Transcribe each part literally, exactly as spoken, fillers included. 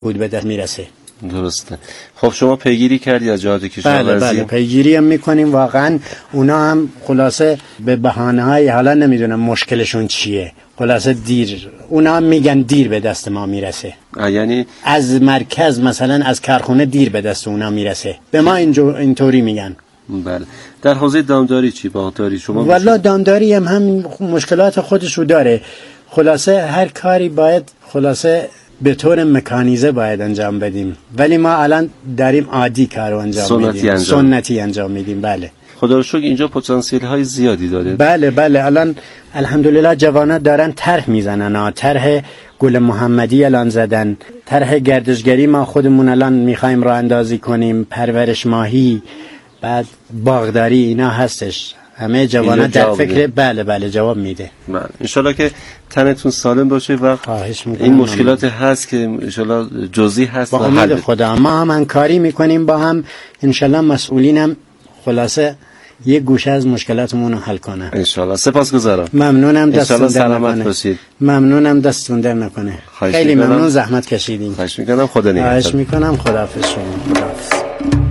بود به دست میرسه. درسته. خب شما پیگیری کردی از جهات کشاورزی؟ بله بله پیگیری هم میکنیم. واقعا اونا هم خلاصه به بهانه های حالا نمیدونم مشکلشون چیه، خلاصه دیر اونا هم میگن دیر به دست ما میرسه. یعنی از مرکز مثلا از کارخونه دیر به دست اونا میرسه، به ما اینجور اینطوری میگن. بله. در حوزه دامداری چی؟ باغداری شما؟ والا دامداری هم هم مشکلات خودش رو داره. خلاصه هر کاری باید خلاصه به طور مکانیزه باید انجام بدیم، ولی ما الان داریم عادی کارو انجام سنتی میدیم انجام. سنتی انجام میدیم. بله خدا رو شکر اینجا پتانسیل های زیادی داره. بله بله الان الحمدلله جوانا دارن طرح میزنن. طرح گل محمدی الان زدن، طرح گردشگری ما خودمون الان میخوایم راه اندازی کنیم، پرورش ماهی، بعد باغداری، اینا هستش. همه جوانا در فکر. بله بله جواب میده. بله انشالله که تنتون سالم باشه و خواهش میکنم. این مشکلات هست که انشالله جزئی هست با و امید خدا ما هم همکاری میکنیم با هم، انشالله مسئولینم خلاصه یک گوشه از مشکلاتمون رو حل کنه انشالله. سپاسگزارم. ممنونم دستتون در سلامت باشید. ممنونم دستتون در نکنه. خیلی ممنون زحمت کشیدین. خواهش میکنم. خدا نگهدار. خواهش میکنم. خداحافظ شما. خداحافظ.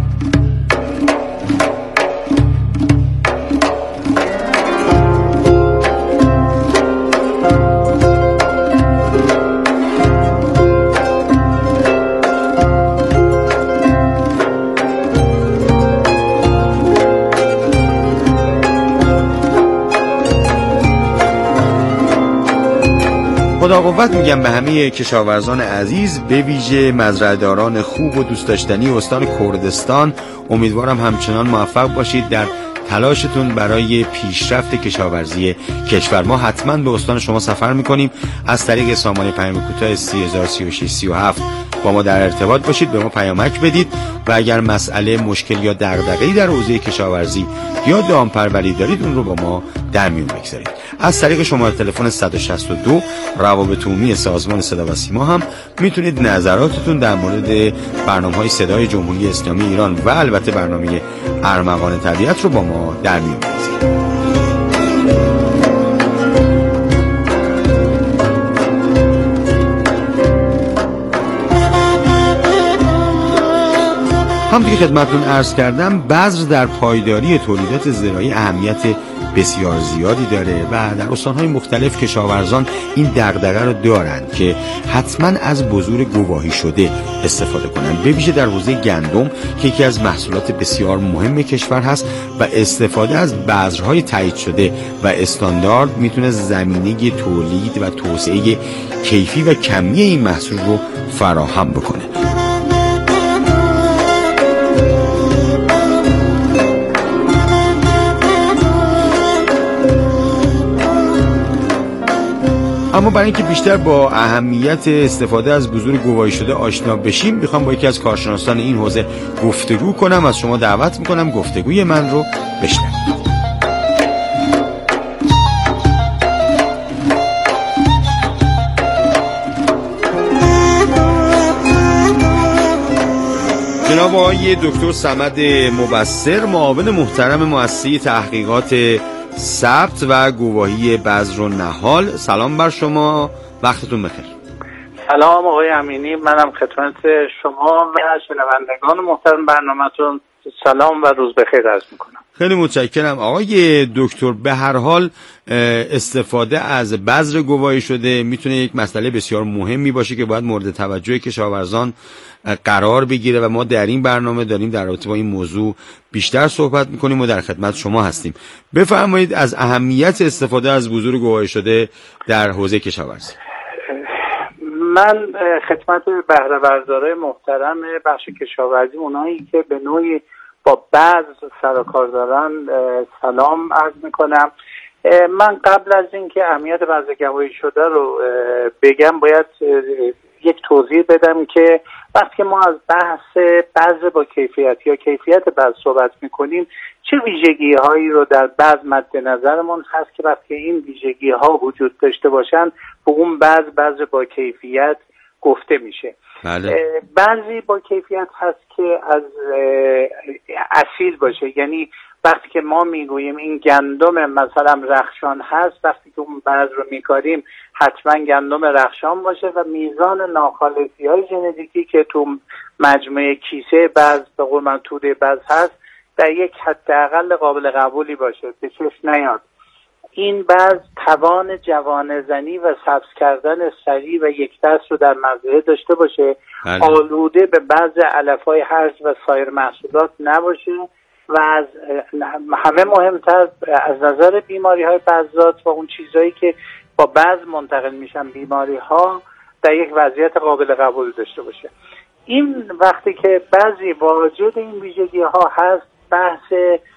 خدا قوت میگم به همه کشاورزان عزیز، به ویژه مزرعه‌داران خوب و دوست داشتنی استان کردستان. امیدوارم همچنان موفق باشید در تلاشتون برای پیشرفت کشاورزی کشور. ما حتما به استان شما سفر میکنیم. از طریق سامانه پیام کوتاه سی هزار و سی و شش سی و هفت با ما در ارتباط باشید، به ما پیامک بدید و اگر مسئله، مشکل یا دغدغه‌ای در حوزه کشاورزی یا دامپروری دارید اون رو با ما در میون بگذارید. از طریق شماره تلفن صد و شصت و دو روابط عمومی سازمان صدا و سیما هم میتونید نظراتتون در مورد برنامه‌های صدای جمهوری اسلامی ایران و البته برنامه ارمغان طبیعت رو با ما در میون بگذارید. همونطور که خدمتتون عرض کردم، بذر در پایداری تولیدات زراعی اهمیت بسیار زیادی داره و در استان‌های مختلف کشاورزان این دغدغه رو دارن که حتما از بذور گواهی شده استفاده کنن، به ویژه در حوزه گندم که یکی از محصولات بسیار مهم کشور هست و استفاده از بذرهای تایید شده و استاندارد میتونه زمینه تولید و توسعه کیفی و کمی این محصول رو فراهم بکنه. اما برای اینکه بیشتر با اهمیت استفاده از بذور گواهی شده آشنا بشیم، میخوام با یکی از کارشناسان این حوزه گفتگو کنم. از شما دعوت میکنم گفتگوی من رو بشنوید. جناب آقای دکتر صمد مبصر، معاون محترم مؤسسه تحقیقات ثبت و گواهی بذر و نهال، سلام بر شما، وقتتون بخیر. سلام آقای امینی، منم خدمت شما و شنوندگان محترم برنامه‌تون سلام و روز بخیر عرض میکنم. خیلی متشکرم آقای دکتر. به هر حال استفاده از بذر گواهی شده میتونه یک مسئله بسیار مهمی باشه که باید مورد توجه کشاورزان قرار بگیره و ما در این برنامه داریم در رابطه با این موضوع بیشتر صحبت میکنیم و در خدمت شما هستیم. بفرمایید از اهمیت استفاده از بذور گواهی شده در حوزه کشاورزی. من خدمت بهره بردارای محترم بخش کشاورزی، اونایی که به نوعی با بذر سر و کار دارن، سلام عرض میکنم. من قبل از اینکه اهمیت بذر گواهی شده رو بگم باید یک توضیح بدم که وقتی ما از بحث بذر با کیفیت یا کیفیت بذر صحبت میکنیم چه ویژگی هایی رو در بذر مد نظرمون هست که وقتی این ویژگی ها وجود داشته باشن به اون بذر بذر با کیفیت گفته میشه. بله. بعضی با کیفیت هست که از اصیل باشه، یعنی وقتی که ما میگوییم این گندم مثلا رخشان هست، وقتی که اون بذر رو میکاریم حتما گندم رخشان باشه و میزان ناخالصی های ژنتیکی که تو مجموعه کیسه بذر به قول من توده بذر هست در یک حداقل قابل قبولی باشه، به چشم نیاد. این بذر توان جوانه زنی و سبز کردن سریع و یک دست رو در مزرعه داشته باشه، بله. آلوده به بعض علف‌های هرز و سایر محصولات نباشه و از همه مهمتر از نظر بیماری‌های بذات و اون چیزایی که با بذر منتقل میشن بیماری‌ها در یک وضعیت قابل قبول داشته باشه. این وقتی که بعضی با وجود این ویژگی‌ها هست، بحث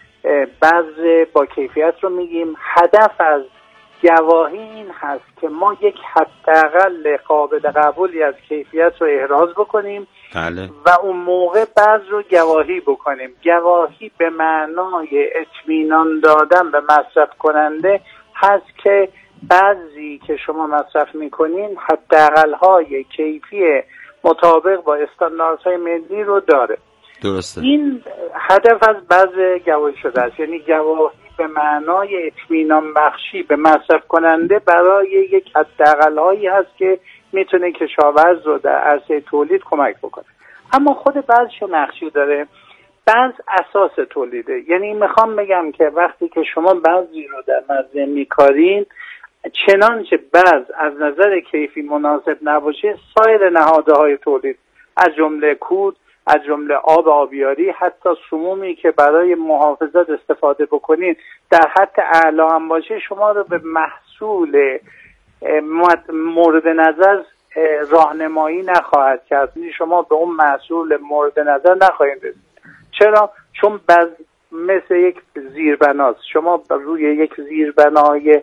بذر با کیفیت رو میگیم. هدف از گواهی این هست که ما یک حداقل قابل قبولی از کیفیت رو احراز بکنیم. بله. و اون موقع بذر رو گواهی بکنیم. گواهی به معنای اطمینان دادن به مصرف کننده هست که بعضی که شما مصرف میکنین حداقل های کیفی مطابق با استانداردهای ملی رو داره. درسته. این هدف از بذر گواهی شده است، یعنی گواهی به معنای اطمینان بخشی به مصرف کننده برای یک حداقل هایی هست که میتونه کشاورز رو در عرصه تولید کمک بکنه. اما خود بذر چه نقشی داره؟ بذر اساس تولیده. یعنی میخوام بگم که وقتی که شما بذری رو در مزرعه میکارین، چنانچه بذر از نظر کیفی مناسب نباشه، سایر نهادهای تولید از جمله کود، از جمله آب آبیاری، حتی سمومی که برای محافظت استفاده بکنید در حد اعلی هم باشه، شما رو به محصول مورد نظر راهنمایی نخواهد کرد. شما به اون محصول مورد نظر نخواهید رسید. چرا؟ چون بذر مثل یک زیربناست. شما روی یک زیربنای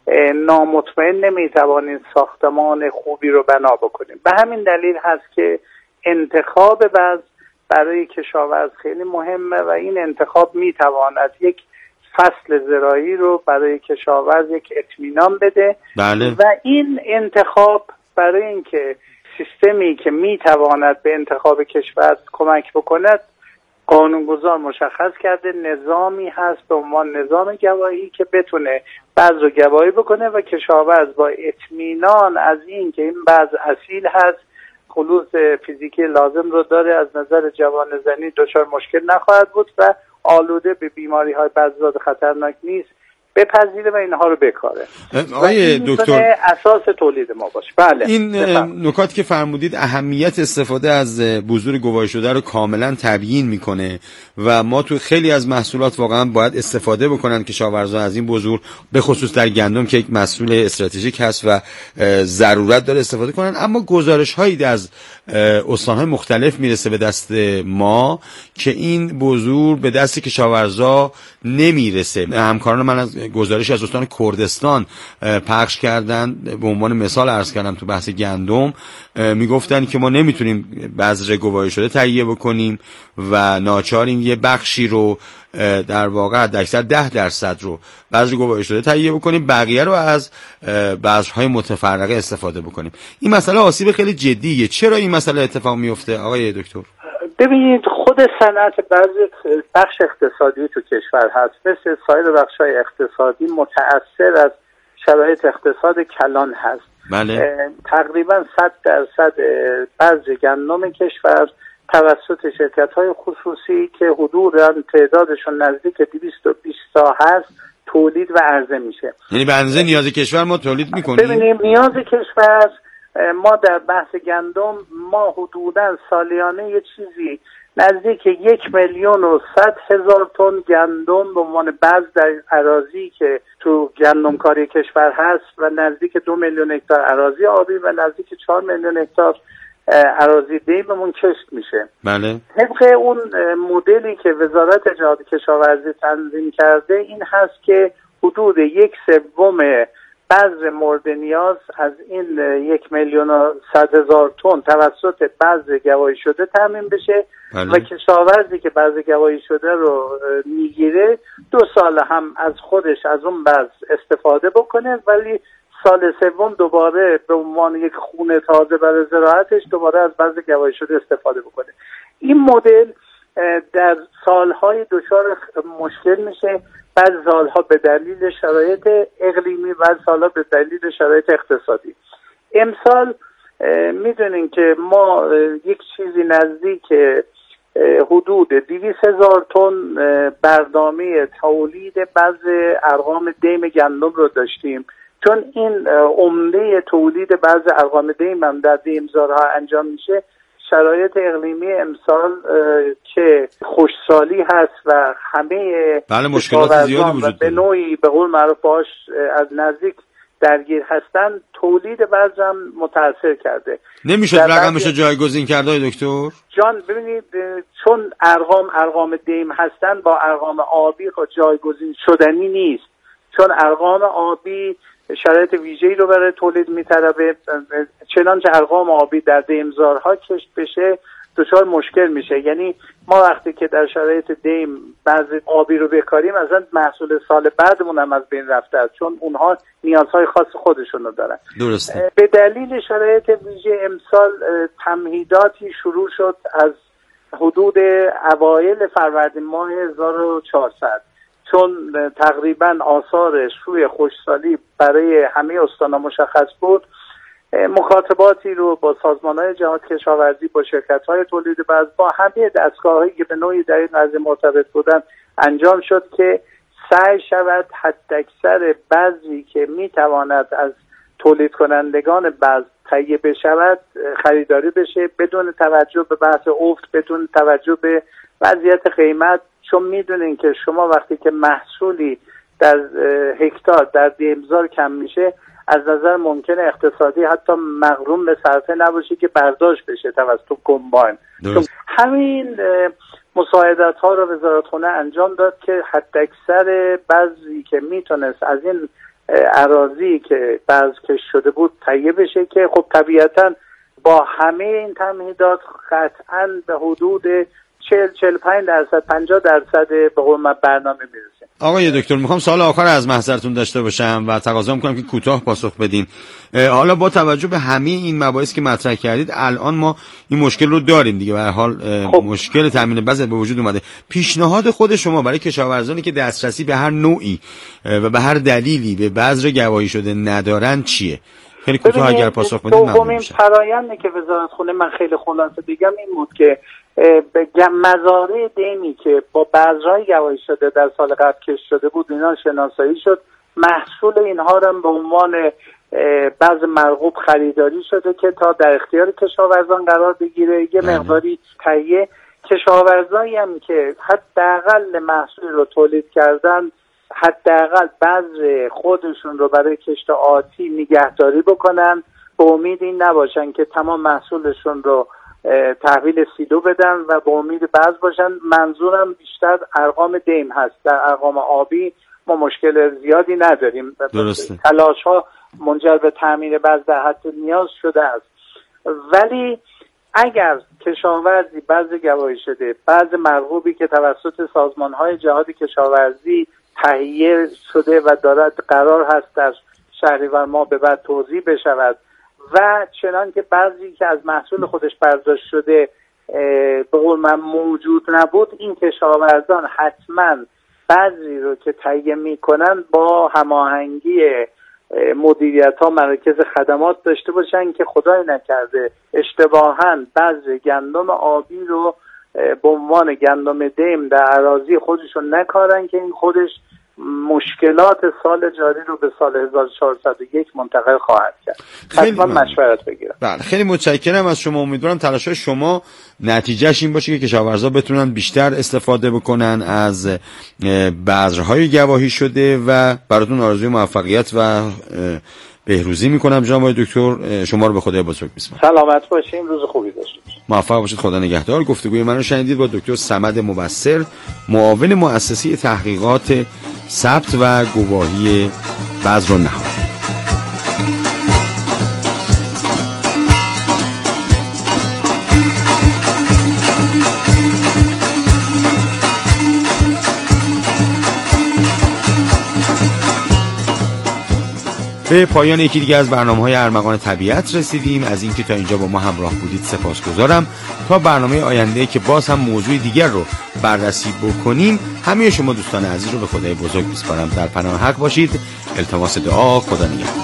نامطمئن نمیتوانید ساختمان خوبی رو بنا بکنید. به همین دلیل هست که انتخاب بذر برای کشاورز خیلی مهمه و این انتخاب میتواند یک فصل زراعی رو برای کشاورز یک اطمینان بده. بله. و این انتخاب برای اینکه سیستمی که میتواند به انتخاب کشاورز کمک بکند، قانونگذار مشخص کرده نظامی هست به عنوان نظام گواهی که بتونه بذر رو گواهی بکنه و کشاورز با اطمینان از این که این بذر اصیل هست، خلوص فیزیکی لازم رو داره، از نظر جوانه زنی دچار مشکل نخواهد بود و آلوده به بیماری های بذرات خطرناک نیست، بپذیره و اینها رو بکاره. آقای دکتر، اساس تولید ما باشه. بله. این نکات که فرمودید اهمیت استفاده از بذور گواهی شده رو کاملا تبیین میکنه و ما تو خیلی از محصولات واقعا باید استفاده بکنن کشاورزان از این بذور، به خصوص در گندم که یک محصول استراتژیک هست و ضرورت داره استفاده کنن. اما گزارش هایی از استان‌های مختلف میرسه به دست ما که این بذور به دست کشاورزا نمیرسه. همکاران من از گزارش از استان کردستان پخش کردن، به عنوان مثال عرض کردم تو بحث گندم، میگفتن که ما نمیتونیم بذر گواهی شده تهیه بکنیم و ناچاریم یه بخشی رو در واقع اکثر ده درصد رو بذر گواهی شده تهیه بکنیم، بقیه رو از بذرهای متفرقه استفاده بکنیم. این مسئله آسیب خیلی جدیه. چرا این مسئله اتفاق میفته آقای دکتر؟ ببینید، خود صنعت بذر بخش اقتصادی تو کشور هست، مثل سایر بخش‌های اقتصادی متأثر از شرایط اقتصاد کلان هست. بله. تقریبا صد درصد بذر گندم کشور توسط شرکت‌های خصوصی که حدوداً تعدادشون نزدیک دویست و بیست تا هست تولید و عرضه میشه. یعنی به اندازه نیاز کشور ما تولید میکنیم؟ ببینیم، نیاز کشور ما در بحث گندم ما حدوداً سالیانه یه چیزی نزدیک یک میلیون و صد هزار تن گندم به عنوان بذر در اراضی که تو گندمکاری کشور هست و نزدیک دو میلیون هکتار اراضی آبی و نزدیک چهار میلیون هکتار اراضی دیممون کشت میشه. بله. طبق اون مدلی که وزارت اجرات کشاورزی تنظیم کرده این هست که حدود یک سوم بذر مورد نیاز از این یک میلیون و صد هزار تن توسط بذر گواهی شده تامین بشه. بله. و کشاورزی که بذر گواهی شده رو میگیره دو سال هم از خودش از اون بذر استفاده بکنه، ولی سال سوم دوباره به عنوان یک خونه تازه برای زراعتش دوباره از بذر گواهی شده استفاده بکنه. این مدل در سالهای دچار مشکل میشه، بعض سالها به دلیل شرایط اقلیمی، بعض سالها به دلیل شرایط اقتصادی. امسال میدونین که ما یک چیزی نزدیک حدود دویست هزار تن برنامه تولید بعض ارقام دیم گندم رو داشتیم، چون این عمده تولید بعض ارقام دیم هم در دیمزارها انجام میشه. شرایط اقلیمی امسال که خشکسالی هست و همه بله مشکلات زیادی وجود به نوعی به قول معروف باش از نزدیک درگیر هستن، تولید بعضم متاثر کرده. نمیشد رقمش رو جایگزین کرد آقای دکتر؟ جان ببینید، چون ارقام ارقام دیم هستن با ارقام آبی جایگزین شدنی نیست، چون ارقام آبی شرایط ویژه‌ای رو برای تولید می‌طلبه، چنانچه ارقام آبی در دیمزارها کشت بشه دچار مشکل میشه. یعنی ما وقتی که در شرایط دیم بعضی آبی رو بکاریم، اصلا محصول سال بعدمون هم از بین رفته است، چون اونها نیازهای خاص خودشون رو دارن. درسته. به دلیل شرایط ویژه امسال تمهیداتی شروع شد از حدود اوایل فروردین ماه هزار و چهارصد، چون تقریبا آثار شوی خشکسالی برای همه استان‌ها مشخص بود. مخاطباتی رو با سازمان‌های جهاد کشاورزی، با شرکت‌های تولید بذر، با همه دستگاه‌هایی که به نوعی در این قضیه مرتبط بودن انجام شد که سعی شود حداکثر بذری که می‌تواند از تولید کنندگان بذر تهیه بشود خریداری بشه، بدون توجه به بحث افت، بدون توجه به وضعیت قیمت. چون میدونین که شما وقتی که محصولی در هکتار در دیمزار کم میشه، از نظر ممکنه اقتصادی حتی مغروم به صرفه نباشه که برداشت بشه توسط کمباین. همین مساعدت ها رو وزارتخونه انجام داد که حداکثر بذری که میتونست از این اراضی که بذر کش شده بود تهیه بشه، که خب طبیعتا با همه این تمهیدات قطعاً به حدود چهل چهل و پنج درصد پنجاه درصد به قوم برنامه میرسه. آقای دکتر میخوام سوال آخر از محضرتون داشته باشم و تقاضا میکنم که کوتاه پاسخ بدین. حالا با توجه به همه این مباحث که مطرح کردید، الان ما این مشکل رو داریم دیگه، به هر حال خب. مشکل تامین بذر به وجود اومده. پیشنهاد خود شما برای کشاورزانی که دسترسی به هر نوعی و به هر دلیلی به بذر گواهی شده ندارن چیه؟ خیلی کوتاه اگر پاسخ بدید ممنون میشم. فرآیندی که وزارتخونه من خیلی خلاصه بگم این بود که مزارع دیمی که با بذرهای گواهی شده در سال قبل کش شده بود اینا شناسایی شد، محصول اینها رو به عنوان بذر مرغوب خریداری شده که تا در اختیار کشاورزان قرار بگیره. یه مقداری تهیه کشاورزایی هم که حداقل محصول رو تولید کردن، حداقل بذر خودشون رو برای کشت آتی نگهداری بکنن، به امید این نباشن که تمام محصولشون رو تحویل سیلو بدن و به امید بذر باشن. منظورم بیشتر ارقام دیم هست. در ارقام آبی ما مشکل زیادی نداریم. تلاش ها منجر به تامین بذر در حد نیاز شده است. ولی اگر کشاورزی بذر گواهی شده، بذر مرغوبی که توسط سازمان های جهاد کشاورزی تهیه شده و دارد قرار هست در شهریور ماه به بعد توزیع بشود و چنان که بعضی که از محصول خودش برداشت شده به قول من موجود نبود، این کشاورزان حتما بعضی رو که تهیه میکنن با هماهنگی مدیریت ها مراکز خدمات داشته باشن که خدای نکرده اشتباهاً بذر گندم آبی رو به عنوان گندم دیم در اراضی خودشون نکارن که این خودش مشکلات سال جاری رو به سال هزار و چهارصد و یک منتقل خواهد کرد. حتما مشورت بگیرم. بله خیلی متشکرم از شما. امیدوارم تلاش‌های شما نتیجهش این باشه که کشاورزا بتونن بیشتر استفاده بکنن از بذرهای گواهی شده و براتون آرزوی موفقیت و بهروزی میکنم. جناب دکتر شما رو به خدای بزرگ میسپارم. سلامت باشین، روز خوبی داشته باشید. موفق باشید، خدا نگهدار. گفتگوی من رو شنیدید با دکتر صمد مبصر، معاون مؤسسه تحقیقات ثبت و گواهی بذر و نهاد. به پایان یکی دیگه از برنامه‌های ارمغان طبیعت رسیدیم. از اینکه تا اینجا با ما همراه بودید سپاسگزارم. تا برنامه آینده که باز هم موضوع دیگر رو بررسی بکنیم، همه شما دوستان عزیز رو به خدای بزرگ می‌سپارم. در پناه حق باشید. التماس دعا. خدا نگهدار.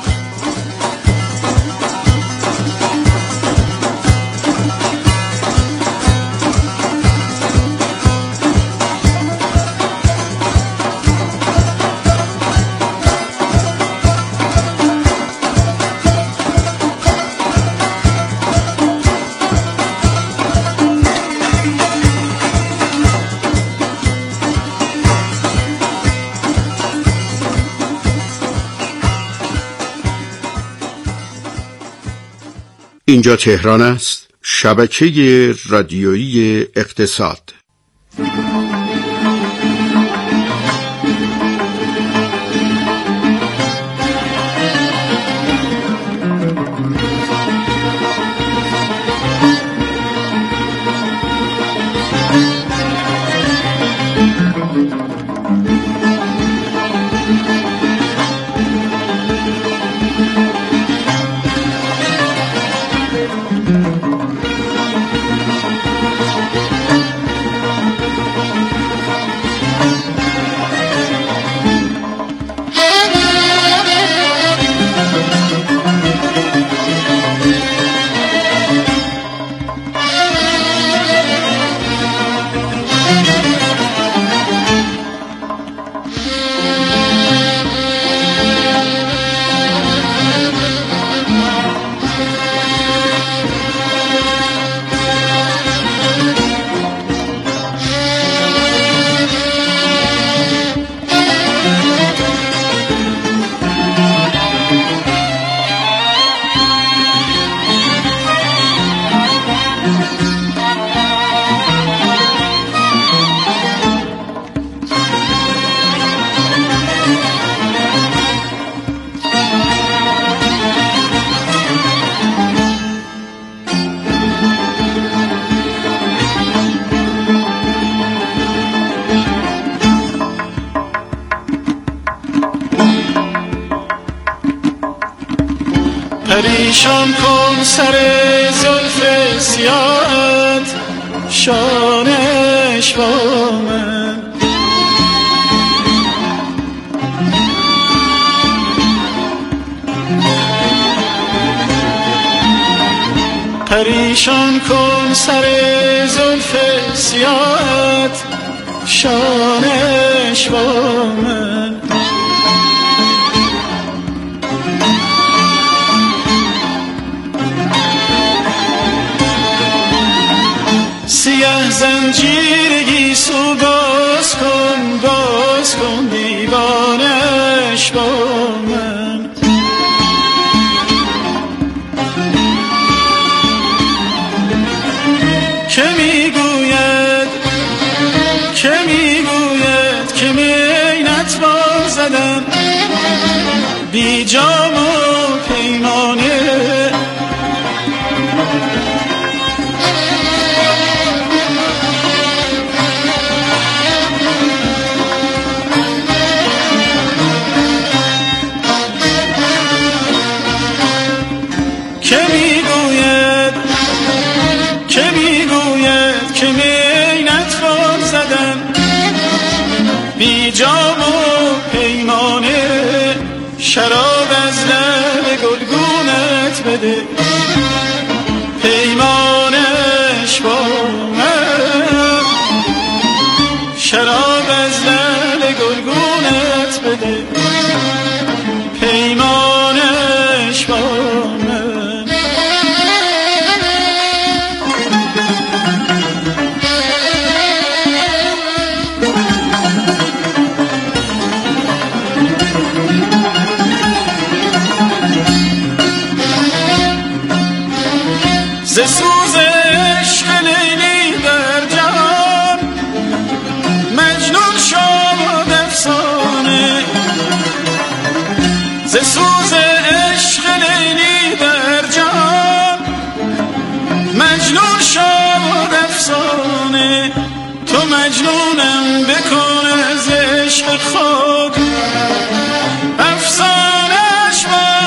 اینجا تهران است، شبکه رادیویی اقتصاد. پریشان کن سر زلف سیاهت شانش با من، پریشان کن سر زلف سیاهت شانش با من. سیاه زنجیرگی سو باز کن، باز کن دیوانش با من. که میگوید که میگوید که می نتوان زدن بی جام و پیمانه. بی جام و پیمانه شراب از لب گلگونت بده، پیمانش با من. شراب از لب گلگونت بده، پیمانش با من. ز سوز عشق لیلی در جهان مجنون شد افسانه. ز سوز عشق لیلی در جهان مجنون شد افسانه. تو مجنونم بکن از عشق خود افسانه‌اش با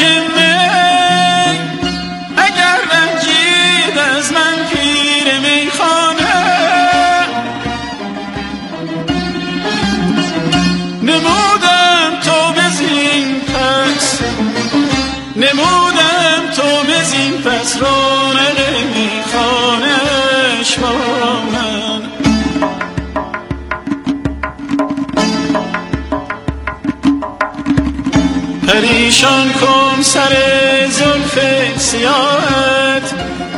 پریشان کن سر زلف سیاهت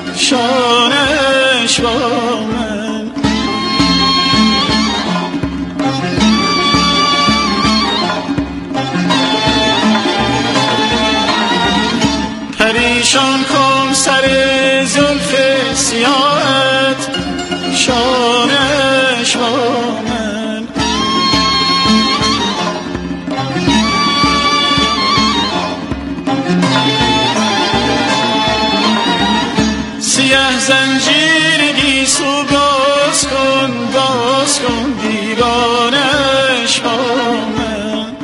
شانش با من. پریشان کن سر زلف سیاهت شانش با من. سیه زنجیر گیسو باز کن باز کن دیوانش با من.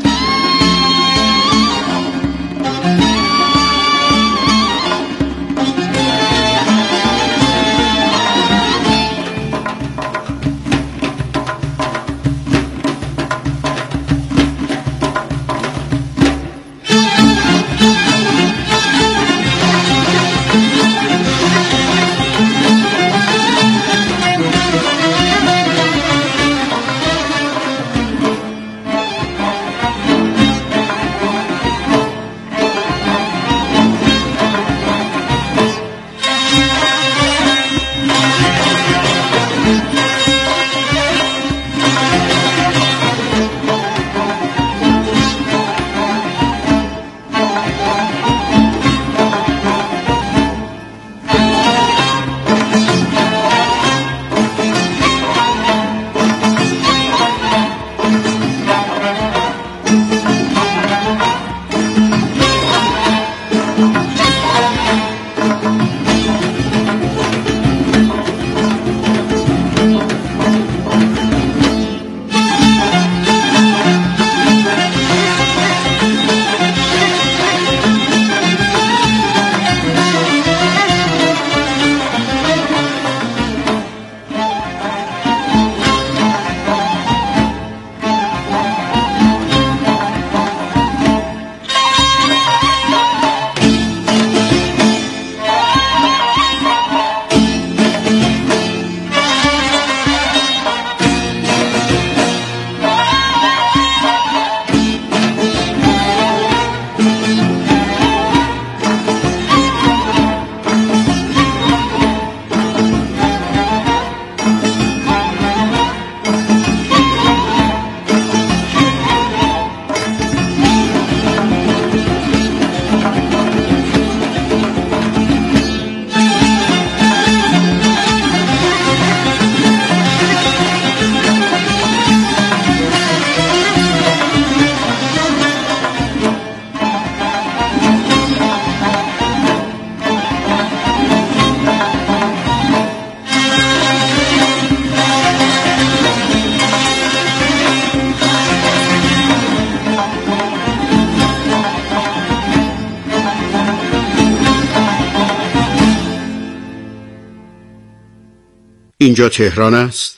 اینجا تهران است،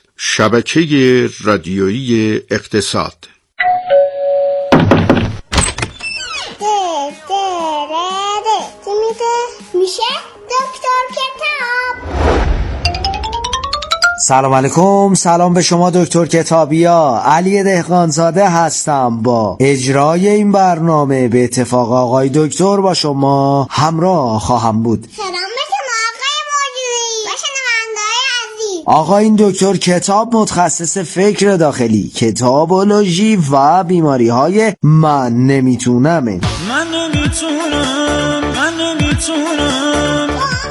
شبکه رادیویی اقتصاد. میشه دکتر کتاب. سلام علیکم، سلام به شما دکتر کتابیا. علی دهقانزاده هستم. با اجرای این برنامه به اتفاق آقای دکتر با شما همراه خواهم بود. سلام به شما آقای موجودی و شنونده‌های عزیز. آقا این دکتر کتاب متخصص فکر داخلی، کتابولوژی و بیماری های من نمیتونم. من نمیتونم من نمیتونم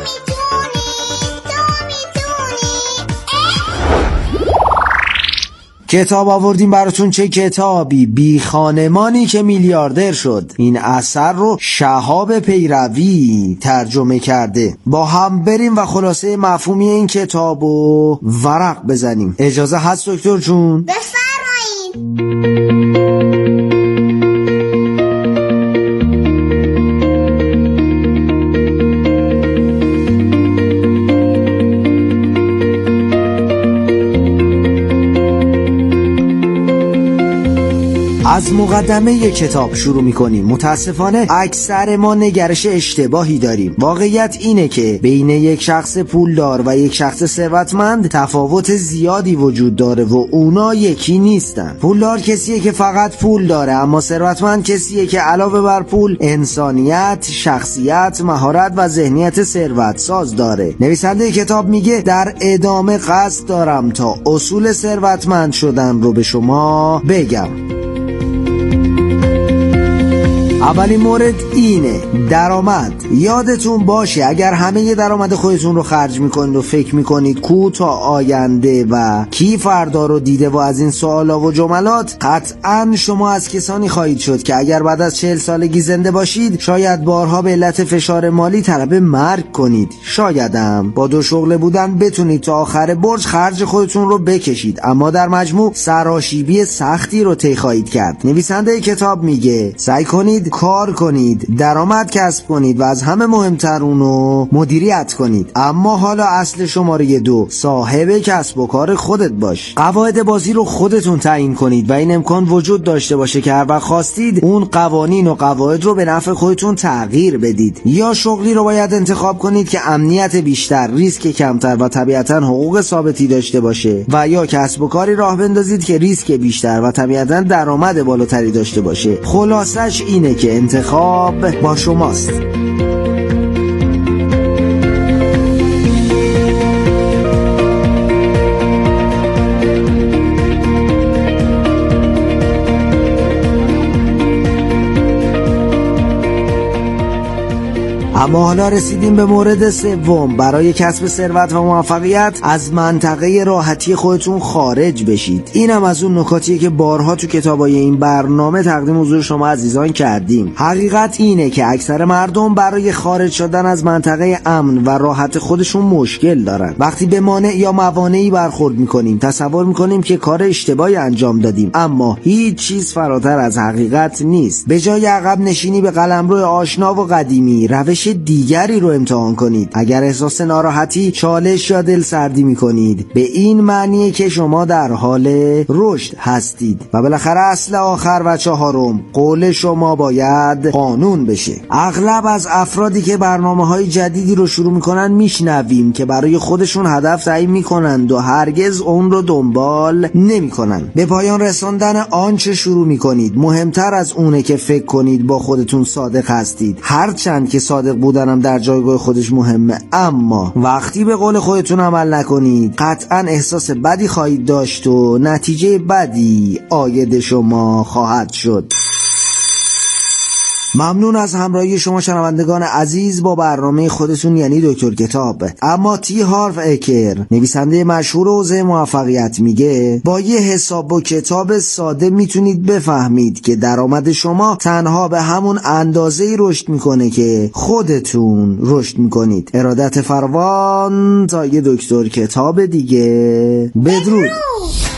کتاب آوردیم براتون. چه کتابی؟ بی خانمانی که میلیاردر شد. این اثر رو شهاب پیروی ترجمه کرده. با هم بریم و خلاصه مفهومی این کتاب رو ورق بزنیم. اجازه هست دکتر جون؟ بفرمایید. از مقدمه کتاب شروع میکنیم. متاسفانه اکثر ما نگرش اشتباهی داریم. واقعیت اینه که بین یک شخص پولدار و یک شخص ثروتمند تفاوت زیادی وجود داره و اونا یکی نیستن. پولدار کسیه که فقط پول داره، اما ثروتمند کسیه که علاوه بر پول انسانیت، شخصیت، مهارت و ذهنیت ثروت ساز داره. نویسنده کتاب میگه در ادامه قصد دارم تا اصول ثروتمند شدن رو به شما بگم. اولین مورد اینه، درآمد. یادتون باشه اگر همه درآمد خودتون رو خرج میکنید و فکر میکنید کو تا آینده و کی فردا رو دیده و از این سوالا و جملات، قطعا شما از کسانی خواهید شد که اگر بعد از چهل سالگی زنده باشید شاید بارها به علت فشار مالی طلب مرگ کنید. شایدم با دو شغله بودن بتونید تا آخر برج خرج خودتون رو بکشید، اما در مجموع سراشیبی سختی رو طی خواهید کرد. نویسنده کتاب میگه سعی کنید کار کنید، درآمد کسب کنید و از همه مهمتر اونو مدیریت کنید. اما حالا اصل شماره دو، صاحب کسب و کار خودت باش. قواعد بازی رو خودتون تعیین کنید و این امکان وجود داشته باشه که هر وقت خواستید اون قوانین و قواعد رو به نفع خودتون تغییر بدید. یا شغلی رو باید انتخاب کنید که امنیت بیشتر، ریسک کمتر و طبیعتاً حقوق ثابتی داشته باشه، و یا کسب و کاری راه بندازید که ریسک بیشتر و طبیعتاً درآمد بالاتری داشته باشه. خلاصش اینه که انتخاب با شماست. اما حالا رسیدیم به مورد سوم. برای کسب ثروت و موفقیت از منطقه راحتی خودتون خارج بشید. اینم از اون نکاتیه که بارها تو کتابای این برنامه تقدیم حضور شما عزیزان کردیم. حقیقت اینه که اکثر مردم برای خارج شدن از منطقه امن و راحت خودشون مشکل دارن. وقتی به مانع یا موانعی برخورد میکنیم تصور میکنیم که کار اشتباهی انجام دادیم، اما هیچ چیز فراتر از حقیقت نیست. به جای عقب نشینی به قلمرو آشنا و قدیمی، روش دیگری رو امتحان کنید. اگر احساس ناراحتی، چالش یا دل سردی میکنید، به این معنیه که شما در حال رشد هستید. و بالاخره اصل آخر و چهارم، قول شما باید قانون بشه. اغلب از افرادی که برنامه‌های جدیدی رو شروع میکنن میشنویم که برای خودشون هدف تعیین میکنند و هرگز اون رو دنبال نمیکنن. به پایان رساندن آنچه شروع میکنید مهمتر از اونه که فکر کنید با خودتون صادق هستید. هرچند که صادق بودنم در جایگاه خودش مهمه، اما وقتی به قول خودتون عمل نکنید قطعا احساس بدی خواهید داشت و نتیجه بدی عاید شما خواهد شد. ممنون از همراهی شما شنوندگان عزیز با برنامه خودتون یعنی دکتر کتاب. اما تی هارو اکر، نویسنده مشهور حوزه موفقیت، میگه با یه حساب و کتاب ساده میتونید بفهمید که درآمد شما تنها به همون اندازه‌ای رشد میکنه که خودتون رشد میکنید. ارادت فراوان تا یه دکتر کتاب دیگه. بدرود.